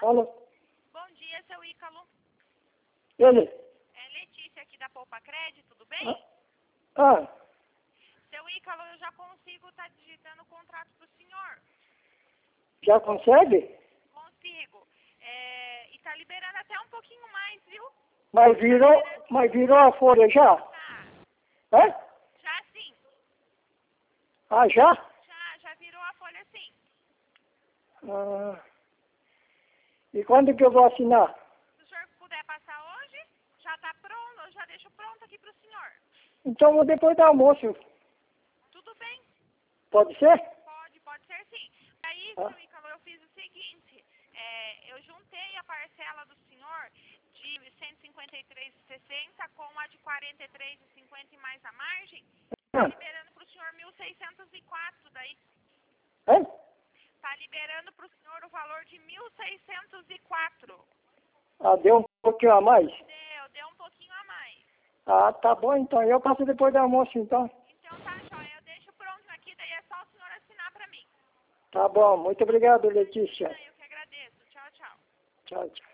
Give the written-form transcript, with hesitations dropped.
Alô? Bom dia, seu Ícalo. Ele? É Letícia aqui da Poupa Crédito, tudo bem? Ah, Seu Ícalo, eu já consigo estar digitando o contrato pro senhor. já consegue? Consigo. E tá liberando até um pouquinho mais, viu? Mas virou a folha já? Tá. Hã? Já sim. Ah, já? Já virou a folha sim. Ah, e quando que eu vou assinar? Se o senhor puder passar hoje, já tá pronto, eu já deixo pronto aqui pro senhor. Então depois do almoço, Tudo bem? pode ser? Pode ser sim. Aí, Ah. seu Ícalo, eu fiz o seguinte, eu juntei a parcela do senhor de 153,60 com a de 43,50 e mais a margem, tá Ah. liberando pro senhor 1.604 daí. Hã? Tá liberando pro senhor o valor de 1.604. Ah, deu um pouquinho a mais? Deu um pouquinho a mais. Ah, tá bom então. Eu passo depois do almoço então. Então tá, joia, eu deixo pronto aqui, daí é só o senhor assinar pra mim. Tá bom. Muito obrigado, Letícia. Eu que agradeço. Tchau, tchau. Tchau, tchau.